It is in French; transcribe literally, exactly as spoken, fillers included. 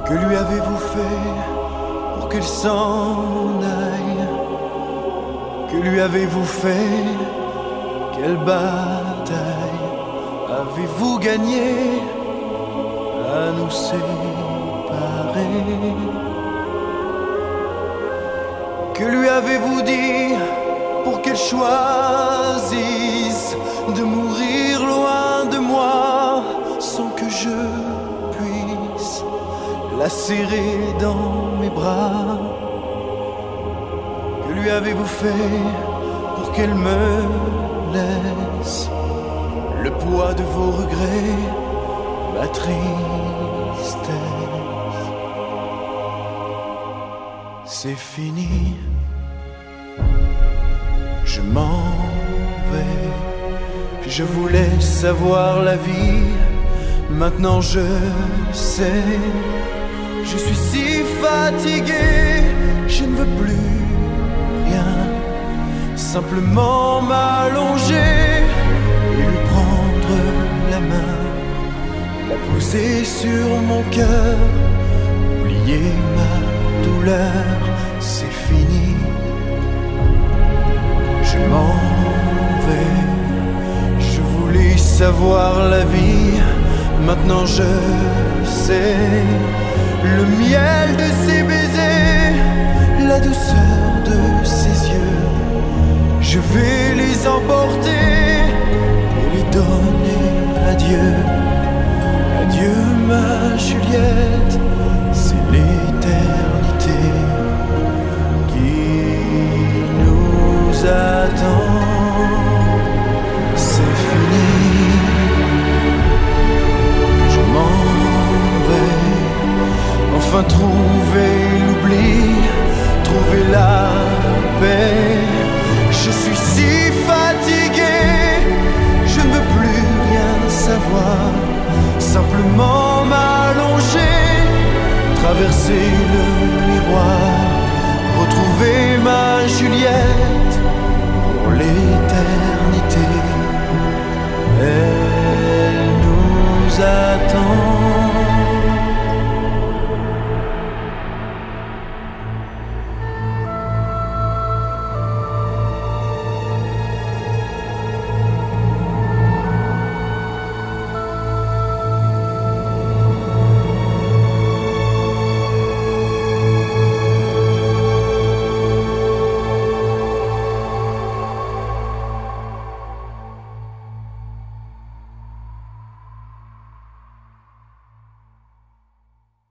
Que lui avez-vous fait pour qu'elle s'en aille? Que lui avez-vous fait? Quelle bataille avez-vous gagné à nous séparer? Que lui avez-vous dit pour qu'elle choisisse de mourir loin de moi sans que je puisse la serrer dans mes bras? Que lui avez-vous fait pour qu'elle me laisse le poids de vos regrets, ma tristesse? C'est fini, je m'en vais. Je voulais savoir la vie, maintenant je sais. Je suis si fatigué, je ne veux plus rien. Simplement m'allonger et lui prendre la main, la poser sur mon cœur, oublier ma douleur. C'est fini, je m'en vais. Je voulais savoir la vie, maintenant je sais. Le miel de ses baisers, la douceur de ses yeux, je vais les emporter et lui donner adieu. Adieu ma Juliette, c'est l'éternité qui nous attend. C'est fini, je m'en vais. Enfin trouver l'oubli, trouver la paix. Je suis si fatigué, je ne veux plus rien savoir. Simplement m'allonger, traverser le miroir, retrouver ma Juliette.